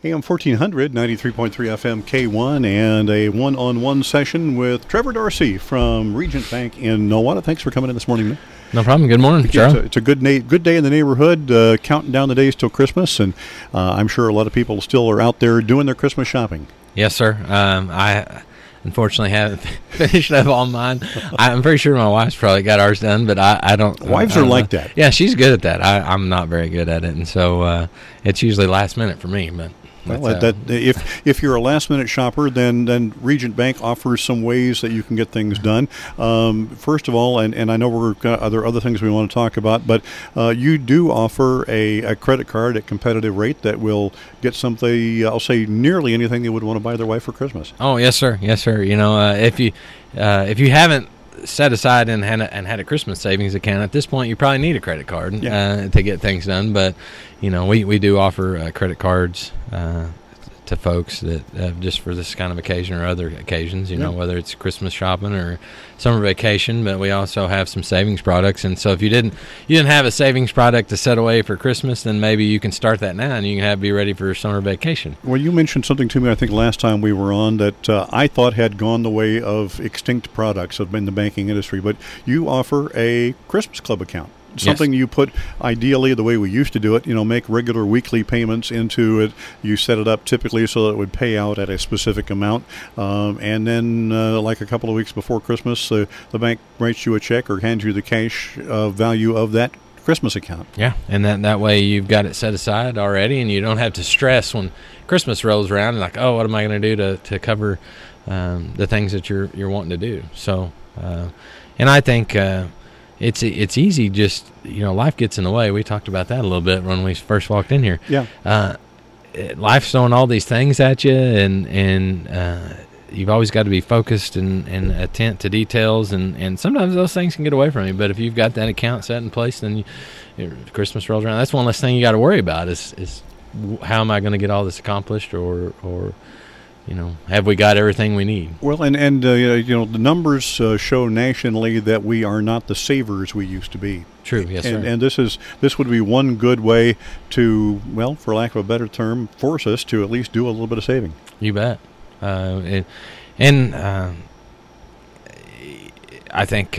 AM 1400, 93.3 FM K1, and a one-on-one session with Trevor Dorsey from Regent Bank in Nowata. Thanks for coming in this morning, man. No problem. Good morning, Joe. It's a good day in the neighborhood, counting down the days till Christmas, and I'm sure a lot of people still are out there doing their Christmas shopping. Yes, sir. I unfortunately haven't finished up all mine. I'm pretty sure my wife's probably got ours done, but I don't. Wives are like that. Yeah, she's good at that. I'm not very good at it, and so it's usually last minute for me, but. Well, if you're a last-minute shopper, then Regent Bank offers some ways that you can get things done. First of all, and I know there are other things we want to talk about, but you do offer a credit card at competitive rate that will get something, I'll say, nearly anything they would want to buy their wife for Christmas. Oh, yes, sir. Yes, sir. You know, if you haven't set aside and had a Christmas savings account, at this point you probably need a credit card to get things done. But you know, we do offer credit cards to folks that just for this kind of occasion or other occasions, you know, whether it's Christmas shopping or summer vacation. But we also have some savings products, and so if you didn't have a savings product to set away for Christmas, then maybe you can start that now and you can be ready for summer vacation. Well, you mentioned something to me, I think last time we were on, that I thought had gone the way of extinct products in the banking industry, but you offer a Christmas Club account. Something you put, ideally, the way we used to do it, make regular weekly payments into it. You set it up typically so that it would pay out at a specific amount. And then, like a couple of weeks before Christmas, the bank writes you a check or hands you the cash value of that Christmas account. Yeah, and that way you've got it set aside already, and you don't have to stress when Christmas rolls around and like, oh, what am I going to do to cover the things that you're wanting to do? So, and I think it's easy. Just life gets in the way. We talked about that a little bit when we first walked in here. Yeah, life's throwing all these things at you, and you've always got to be focused and attent to details, and sometimes those things can get away from you. But if you've got that account set in place, then Christmas rolls around. That's one less thing you got to worry about is how am I going to get all this accomplished, or have we got everything we need? Well, and the numbers show nationally that we are not the savers we used to be. True, yes, sir. And this would be one good way to, well, for lack of a better term, force us to at least do a little bit of saving. You bet. I think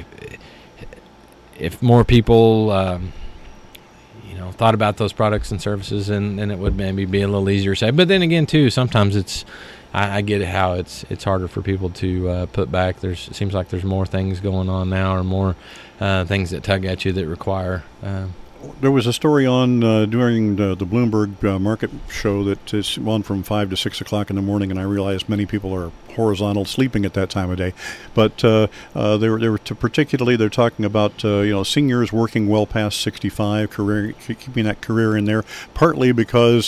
if more people thought about those products and services, and it would maybe be a little easier to say. But then again, too, sometimes I get it how it's harder for people to put back. It seems like there's more things going on now, or more things that tug at you that require. There was a story on during the Bloomberg market show that is on from 5 to 6 o'clock in the morning, and I realize many people are horizontal sleeping at that time of day. But particularly they're talking about seniors working well past 65, keeping that career in there, partly because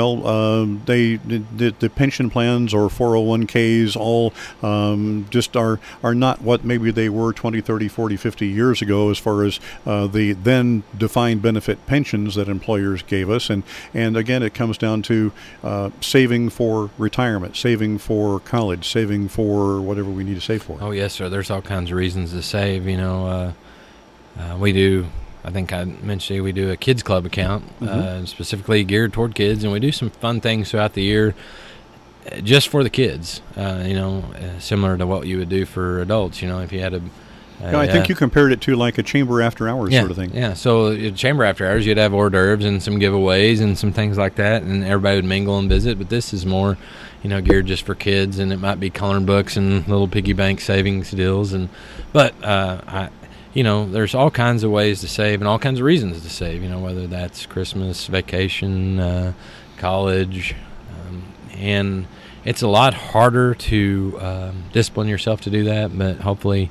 the pension plans or 401ks all just are not what maybe they were 20, 30, 40, 50 years ago as far as the then defined benefit pensions that employers gave us, and again it comes down to saving for retirement, saving for college, saving for whatever we need to save for. Oh yes, sir. There's all kinds of reasons to save. We do. I think I mentioned we do a kids club account, specifically geared toward kids, and we do some fun things throughout the year just for the kids. Similar to what you would do for adults. If you had a I think you compared it to like a chamber after hours sort of thing. Yeah, so chamber after hours, you'd have hors d'oeuvres and some giveaways and some things like that, and everybody would mingle and visit. But this is more, geared just for kids, and it might be coloring books and little piggy bank savings deals. But there's all kinds of ways to save and all kinds of reasons to save. Whether that's Christmas, vacation, college, and it's a lot harder to discipline yourself to do that. But hopefully.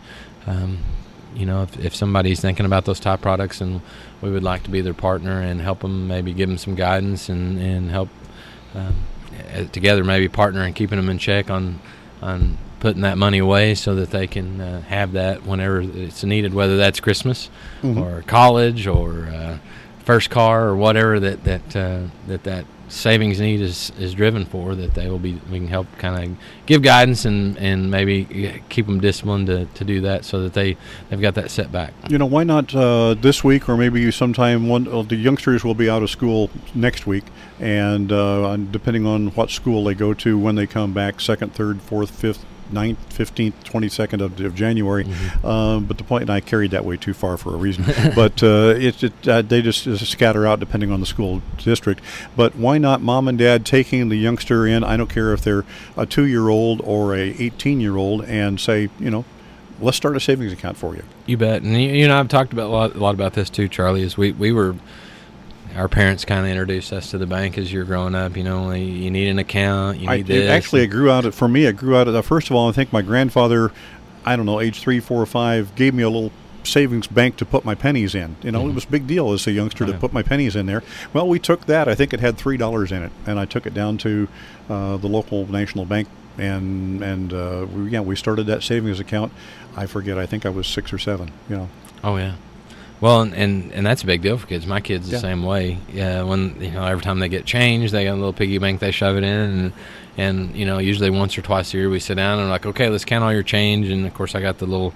If somebody's thinking about those type products, and we would like to be their partner and help them, maybe give them some guidance and help together maybe partner in keeping them in check on putting that money away so that they can have that whenever it's needed, whether that's Christmas or college or first car or whatever that savings need is driven for, that we can help kind of give guidance and maybe keep them disciplined to do that, so that they've got that setback. Why not this week, or maybe sometime the youngsters will be out of school next week, and depending on what school they go to when they come back, 2nd, 3rd, 4th, 5th, 9th, 15th, 22nd of January. But the point, and I carried that way too far for a reason, but they just scatter out depending on the school district. But why not mom and dad taking the youngster in, I don't care if they're a 2-year-old or a 18-year-old, and say, let's start a savings account for you. You bet. And I've talked about a lot about this too, Charlie, is we were, our parents kind of introduced us to the bank as you're growing up. You need an account. You need this. Actually, it grew out of, first of all, I think my grandfather, I don't know, age 3, 4, or 5, gave me a little savings bank to put my pennies in. It was a big deal as a youngster to put my pennies in there. Well, we took that. I think it had $3 in it, and I took it down to the local national bank, and we started that savings account. I forget. I think I was 6 or 7. Oh yeah. Well, and that's a big deal for kids. My kids the same way. Yeah, when every time they get change, they got a little piggy bank they shove it in, and usually once or twice a year we sit down and like, okay, let's count all your change. And of course I got the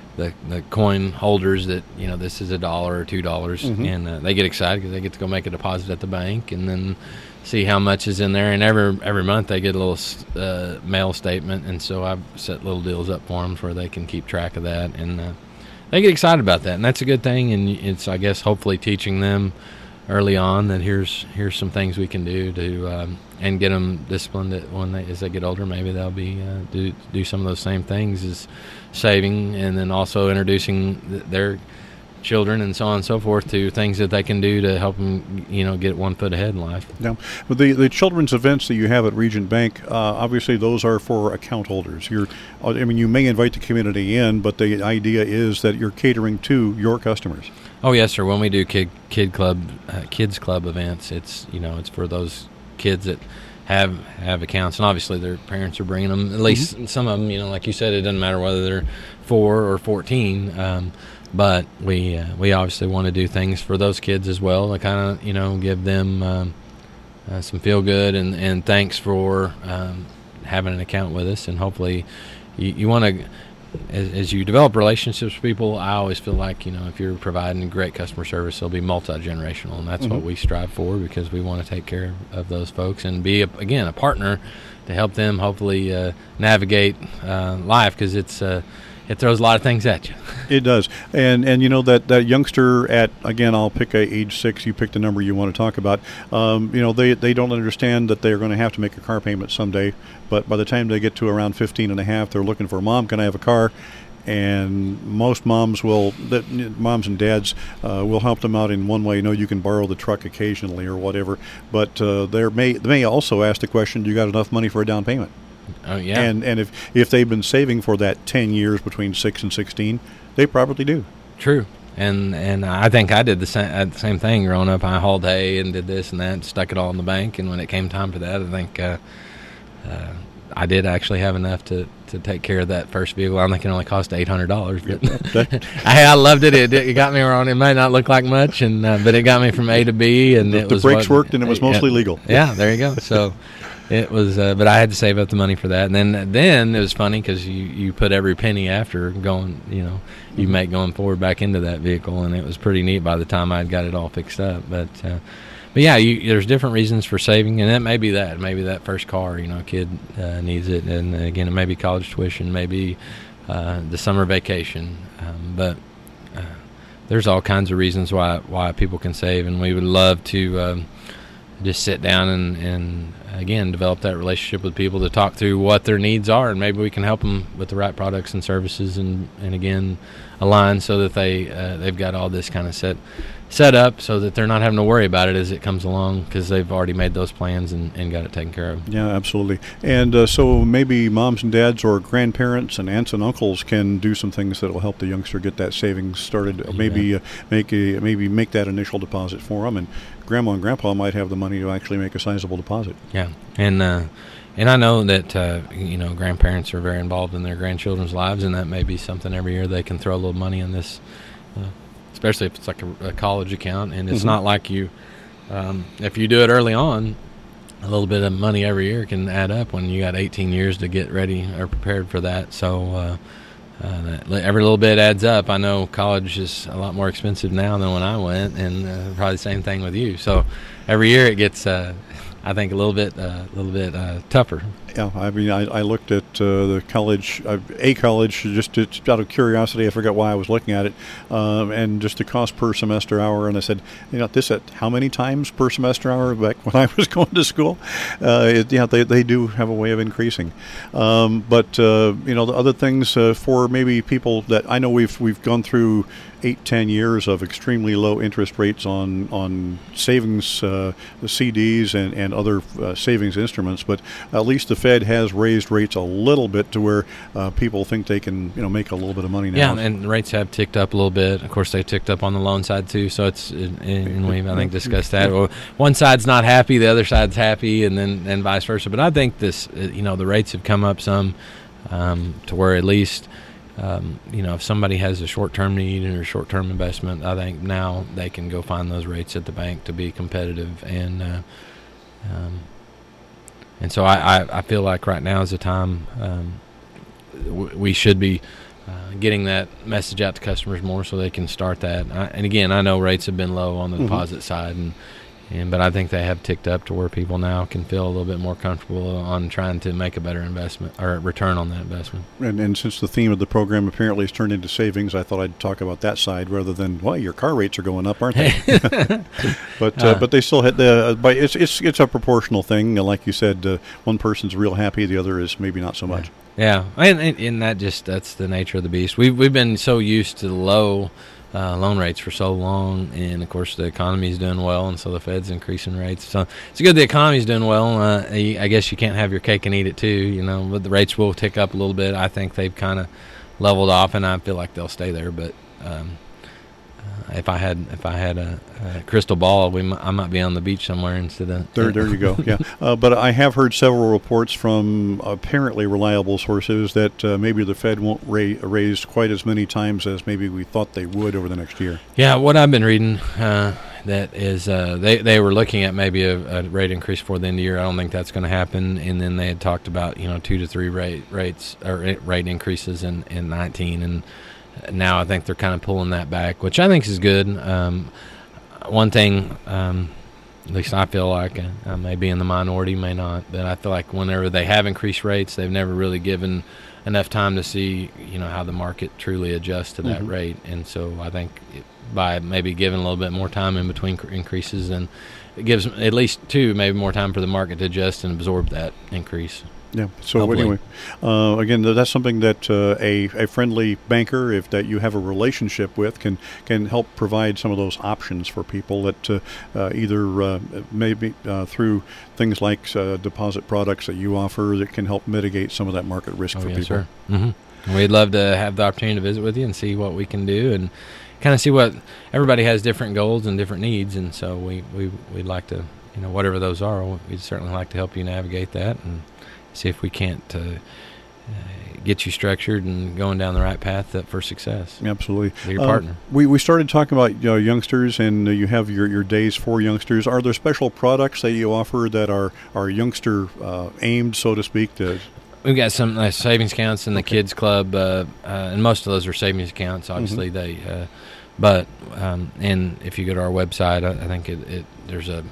coin holders that this is $1 or $2, and they get excited because they get to go make a deposit at the bank and then see how much is in there. And every month they get a little mail statement, and so I set little deals up for them where they can keep track of that, and they get excited about that, and that's a good thing. And it's, I guess, hopefully teaching them early on that here's some things we can do to and get them disciplined that as they get older, maybe they'll be do some of those same things as saving, and then also introducing their children and so on and so forth to things that they can do to help them get 1 foot ahead in life. Now, but the children's events that you have at Region Bank, obviously those are for account holders. You may invite the community in, but the idea is that you're catering to your customers. Oh yes, sir. When we do kids club events, it's it's for those kids that have accounts, and obviously their parents are bringing them. At least some of them, like you said, it doesn't matter whether they're 4 or 14. But we obviously want to do things for those kids as well to kind of give them some feel good and thanks for having an account with us. And hopefully you want to, as you develop relationships with people, I always feel like if you're providing great customer service, it'll be multi-generational, and that's what we strive for, because we want to take care of those folks and be a partner to help them hopefully navigate life, because it throws a lot of things at you. It does. And that youngster at, again, I'll pick age 6, you pick the number you want to talk about. They don't understand that they're going to have to make a car payment someday, but by the time they get to around 15 and a half, they're looking for, Mom, can I have a car? And most moms and dads will help them out in one way. You can borrow the truck occasionally or whatever, but they may also ask the question, do you got enough money for a down payment? Oh yeah. And if they've been saving for that 10 years between 6 and 16, they probably do. True. And I think I did the same thing growing up. I hauled hay and did this and that, stuck it all in the bank, and when it came time for that, I think I did actually have enough to take care of that first vehicle. I think it only cost $800, but I loved it. It got me around. It might not look like much, but it got me from A to B, and the brakes worked, and it was mostly legal. Yeah, there you go. So. It was, but I had to save up the money for that, and then it was funny because you put every penny after going, you make going forward back into that vehicle, and it was pretty neat by the time I'd got it all fixed up. But yeah, there's different reasons for saving, and that may be that first car, a kid needs it, and again, it may be college tuition, maybe the summer vacation, but there's all kinds of reasons why people can save, and we would love to just sit down and again develop that relationship with people to talk through what their needs are, and maybe we can help them with the right products and services, and again align so that they've got all this kind of set up so that they're not having to worry about it as it comes along, because they've already made those plans and got it taken care of. Yeah, absolutely. And so maybe moms and dads or grandparents and aunts and uncles can do some things that will help the youngster get that savings started. Maybe make that initial deposit for them, and Grandma and Grandpa might have the money to actually make a sizable deposit. Yeah, and I know that grandparents are very involved in their grandchildren's lives, and that may be something every year they can throw a little money in this, especially if it's like a college account, and it's not like you, if you do it early on, a little bit of money every year can add up when you got 18 years to get ready or prepared for that. So every little bit adds up. I know college is a lot more expensive now than when I went, and probably the same thing with you. So every year it gets, I think, a little bit tougher. Yeah, I mean, I looked at the college, a college, just out of curiosity. I forgot why I was looking at it, and just the cost per semester hour. And I said, this at how many times per semester hour back when I was going to school? They do have a way of increasing. But the other things for maybe people that I know we've gone through 8-10 years of extremely low interest rates on savings, the CDs and other savings instruments, but at least the Fed has raised rates a little bit to where people think they can make a little bit of money now. Yeah, and rates have ticked up a little bit. Of course, they ticked up on the loan side too. So and we've I think discussed that. Well, one side's not happy, the other side's happy, and vice versa. But I think this, the rates have come up some to where at least. If somebody has a short-term need or a short-term investment, I think now they can go find those rates at the bank to be competitive, and so I feel like right now is the time we should be getting that message out to customers more so they can start that. And again, I know rates have been low on the deposit side, but I think they have ticked up to where people now can feel a little bit more comfortable on trying to make a better investment or return on that investment. And since the theme of the program apparently has turned into savings, I thought I'd talk about that side rather than, your car rates are going up, aren't they? But they still had it's a proportional thing. Like you said, one person's real happy, the other is maybe not so much. Yeah, and that's the nature of the beast. We've been so used to the low loan rates for so long, and of course the economy's doing well, and so the Fed's increasing rates. So it's good the economy's doing well. I guess you can't have your cake and eat it too, but the rates will tick up a little bit. I think they've kind of leveled off, and I feel like they'll stay there. But if I had a crystal ball, I might be on the beach somewhere instead of there. You go. Yeah, but I have heard several reports from apparently reliable sources that maybe the Fed won't raise quite as many times as maybe we thought they would over the next year. Yeah, what I've been reading that is they were looking at maybe a rate increase before the end of the year. I don't think that's going to happen. And then they had talked about 2 to 3 rate increases in 19 and. Now I think they're kind of pulling that back, which I think is good. One thing, at least I feel like, I may be in the minority, may not, but I feel like whenever they have increased rates, they've never really given enough time to see, how the market truly adjusts to that rate. And so I think by maybe giving a little bit more time in between increases, and it gives at least 2, maybe more time for the market to adjust and absorb that increase. Yeah. So anyway, again, that's something that a friendly banker, if that you have a relationship with, can help provide some of those options for people that either maybe through things like deposit products that you offer that can help mitigate some of that market risk for people. Sure. Mm-hmm. We'd love to have the opportunity to visit with you and see what we can do and kind of see what everybody has different goals and different needs, and so we'd like to, whatever those are, we'd certainly like to help you navigate that and see if we can't get you structured and going down the right path for success. Absolutely. Be your partner. We started talking about youngsters, and you have your days for youngsters. Are there special products that you offer that are youngster aimed, so to speak? We've got some savings accounts in the kids club, and most of those are savings accounts. Obviously, but if you go to our website, I think there's a.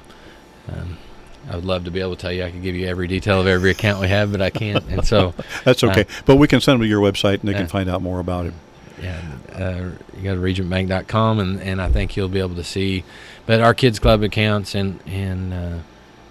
I would love to be able to tell you. I could give you every detail of every account we have, but I can't. And so that's okay. But we can send them to your website, and they can find out more about it. Yeah, you go to regentbank.com, and I think you'll be able to see. But our kids club accounts, and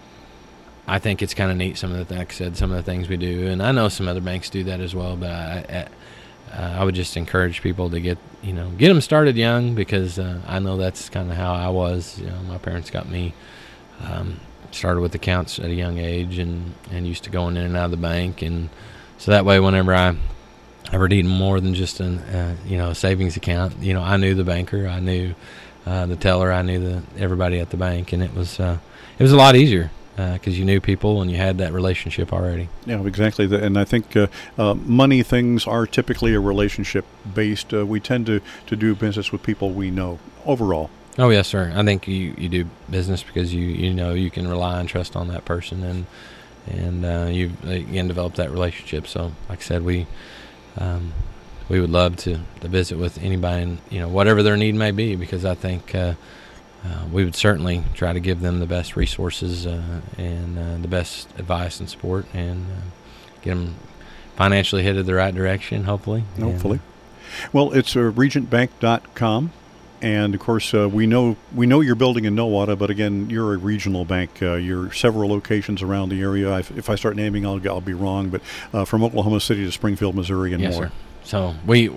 I think it's kind of neat. Some of the, like I said, some of the things we do, and I know some other banks do that as well. But I would just encourage people to get them started young, because I know that's kind of how I was. My parents got me. Started with accounts at a young age and used to going in and out of the bank, and so that way whenever I ever need more than just a savings account, I knew the banker, I knew the teller, I knew everybody at the bank, and it was a lot easier because you knew people and you had that relationship already. Yeah, exactly. And I think money things are typically a relationship based. We tend to do business with people we know overall. Oh, yes, sir. I think you do business because you know you can rely and trust on that person, and you again develop that relationship. So, like I said, we would love to visit with anybody, and whatever their need may be, because I think we would certainly try to give them the best resources and the best advice and support, and get them financially headed the right direction, hopefully. Hopefully. Well, it's regentbank.com. And, of course, we know you're building in Nowata, but, again, you're a regional bank. You're several locations around the area. If I start naming, I'll be wrong. But from Oklahoma City to Springfield, Missouri, and yes, more. Sir. So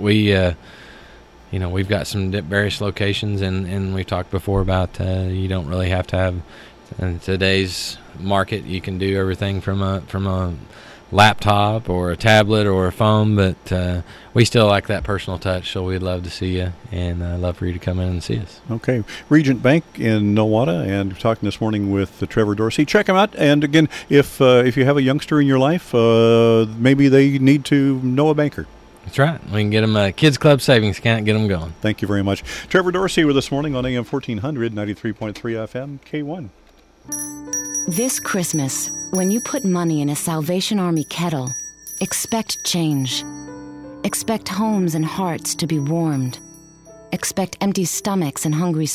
we've got some various locations, and we've talked before about you don't really have to have, in today's market, you can do everything from a laptop or a tablet or a phone, but we still like that personal touch, so we'd love to see you, and love for you to come in and see us. Okay. Regent Bank in Nowata, and we're talking this morning with Trevor Dorsey. Check him out, and again, if you have a youngster in your life, maybe they need to know a banker. That's right. We can get them a Kids Club savings account, get them going. Thank you very much. Trevor Dorsey with us this morning on AM 1400, 93.3 FM, K1. This Christmas, when you put money in a Salvation Army kettle, expect change. Expect homes and hearts to be warmed. Expect empty stomachs and hungry